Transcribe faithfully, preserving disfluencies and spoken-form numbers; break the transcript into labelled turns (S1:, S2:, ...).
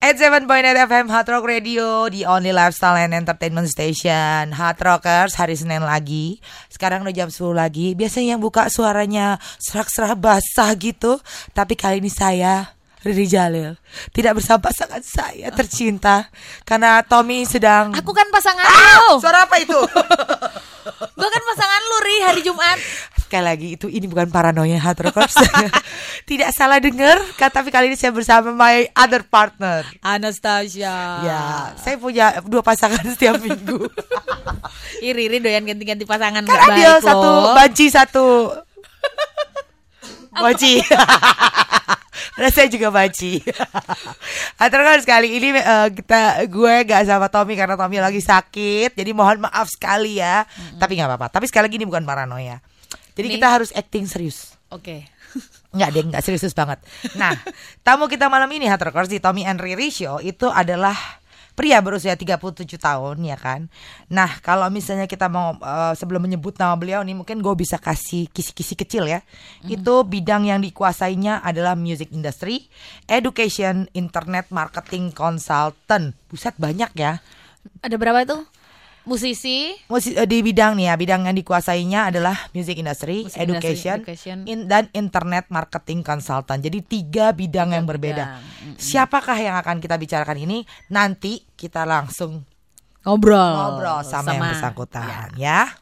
S1: tujuh koma delapan F M Hard Rock Radio, the only lifestyle and entertainment station. Hard Rockers, hari Senin lagi. Sekarang udah jam sepuluh lagi. Biasanya yang buka suaranya serak-serak basah gitu, tapi kali ini saya, Riri Jalil, tidak bersama pasangan saya tercinta karena Tommy sedang.
S2: Aku kan pasangan lu.
S1: Suara apa itu?
S2: Gue kan pasangan lu, Ri, hari Jumat.
S1: Sekali lagi itu ini bukan paranoia Hard Rockers. Tidak salah dengar, tapi kali ini saya bersama my other partner,
S2: Anastasia.
S1: Ya, saya punya dua pasangan setiap minggu.
S2: Iri, Ri doyan ganti-ganti pasangan.
S1: Karena dia satu banci satu banci. Dan saya juga banci. Terus kali ini uh, kita gue gak sama Tommy karena Tommy lagi sakit. Jadi mohon maaf sekali ya. Mm-hmm. Tapi gak apa-apa. Tapi sekali lagi ini bukan paranoia. Jadi nih, kita harus acting serius.
S2: Oke. Okay.
S1: Nggak deh, nggak serius banget. Nah, tamu kita malam ini Hard Rockers di Tommy and Riri Show itu adalah pria berusia tiga puluh tujuh tahun, ya kan. Nah, kalau misalnya kita mau uh, sebelum menyebut nama beliau nih, mungkin gue bisa kasih kisi-kisi kecil ya. Mm. Itu bidang yang dikuasainya adalah music industry, education, internet marketing consultant. Buset, banyak ya.
S2: Ada berapa itu? Musisi.
S1: Musik di bidang nih ya, bidang yang dikuasainya adalah music industry, music education,
S2: industry, education. In,
S1: dan internet marketing consultant. Jadi tiga bidang tiga yang berbeda. Bidang. Siapakah yang akan kita bicarakan ini? Nanti kita langsung
S2: ngobrol,
S1: ngobrol sama, sama yang bersangkutan ya. ya.